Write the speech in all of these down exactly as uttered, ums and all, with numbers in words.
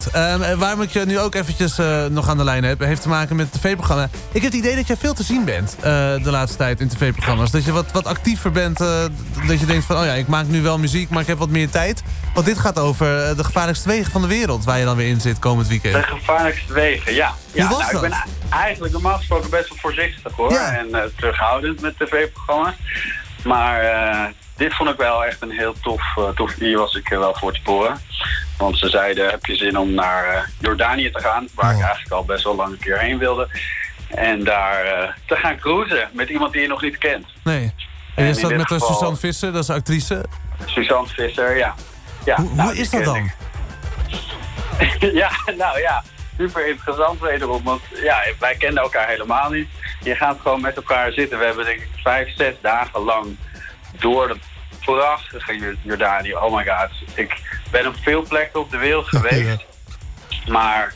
Uh, waarom ik je nu ook eventjes uh, nog aan de lijn heb, heeft te maken met het tv-programma. Ik heb het idee dat jij veel te zien bent uh, de laatste tijd in tv-programma's. Dat je wat, wat actiever bent. Uh, dat je denkt van, oh ja, ik maak nu wel muziek, maar ik heb wat meer tijd. Want dit gaat over uh, de gevaarlijkste wegen van de wereld, waar je dan weer in zit komend weekend. De gevaarlijkste wegen, ja. ja Hoe was nou, dat? Ik ben eigenlijk normaal gesproken best wel voorzichtig hoor. Ja. En uh, terughoudend met tv-programma's. Maar uh, dit vond ik wel echt een heel tof, uh, tof Hier was ik uh, wel voor te sporen. Want ze zeiden, heb je zin om naar uh, Jordanië te gaan? Waar oh. ik eigenlijk al best wel lang een keer heen wilde. En daar uh, te gaan cruisen met iemand die je nog niet kent. Nee. En je staat met geval... Suzanne Visser, dat is een actrice. Suzanne Visser, ja. ja hoe, nou, hoe is dat dan? ja, nou ja, super interessant wederom. Want ja, wij kenden elkaar helemaal niet. Je gaat gewoon met elkaar zitten. We hebben denk ik vijf, zes dagen lang door de prachtige Jordanië. Oh my god. Ik ben op veel plekken op de wereld geweest. Maar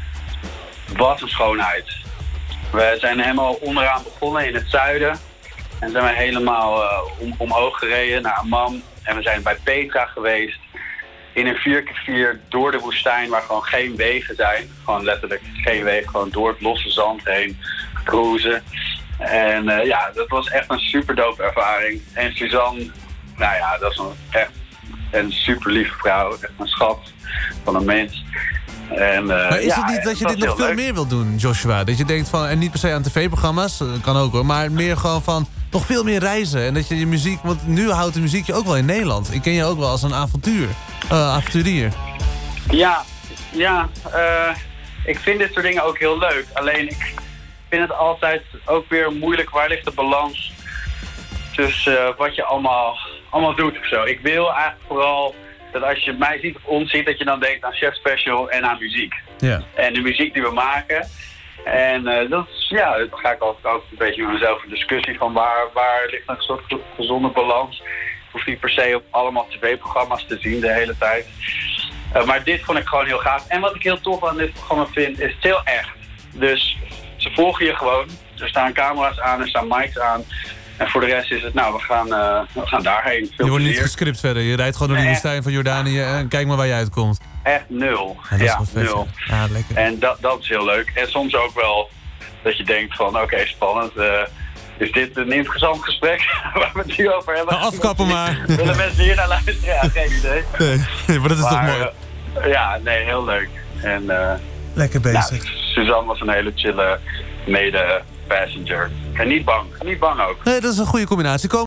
wat een schoonheid. We zijn helemaal onderaan begonnen in het zuiden. En zijn we helemaal uh, om, omhoog gereden naar Amman. En we zijn bij Petra geweest. In een vier keer vier door de woestijn waar gewoon geen wegen zijn. Gewoon letterlijk geen wegen. Gewoon door het losse zand heen cruisen. En uh, ja, dat was echt een super dope ervaring. En Suzanne, nou ja, dat is een, echt een super lieve vrouw. Echt een schat van een mens. En, uh, maar is ja, het niet dat je was dit nog veel leuk. meer wil doen, Joshua? Dat je denkt van, en niet per se aan tv-programma's, dat kan ook hoor, maar meer gewoon van nog veel meer reizen. En dat je je muziek, want nu houdt de muziek je ook wel in Nederland. Ik ken je ook wel als een avontuur, uh, avonturier. Ja, ja uh, ik vind dit soort dingen ook heel leuk. Alleen ik vind het altijd ook weer moeilijk, waar ligt de balans tussen uh, wat je allemaal, allemaal doet of zo. Ik wil eigenlijk vooral dat als je mij ziet of ons ziet, dat je dan denkt aan Chef Special en aan muziek. Ja. En de muziek die we maken. En uh, dat is, ja, dan ga ik altijd, altijd een beetje met mezelf in discussie van waar, waar ligt een soort gezonde balans. Ik hoef niet per se op allemaal tv-programma's te zien de hele tijd. Uh, maar dit vond ik gewoon heel gaaf. En wat ik heel tof aan dit programma vind, is het heel echt. Dus ze volgen je gewoon. Er staan camera's aan, er staan mics aan. En voor de rest is het, nou, we gaan, uh, we gaan daarheen. Veel je wordt niet plezier. gescript verder. Je rijdt gewoon door die Nee, woestijn van Jordanië en kijk maar waar je uitkomt. Echt nul. Ja, dat is Ja, wel vet, nul. Ja, ja lekker. En dat, dat is heel leuk. En soms ook wel dat je denkt van, oké, okay, spannend. Uh, is dit een interessant gesprek waar we het hier over hebben? Nou, afkappen maar. Willen mensen hier naar luisteren? Ja, geen idee. Nee, nee maar dat is maar, toch mooi. Uh, ja, nee, heel leuk. En, uh, lekker bezig. Nou, Suzanne was een hele chille mede-passenger. En niet bang. Niet bang ook. Nee, dat is een goede combinatie. Kom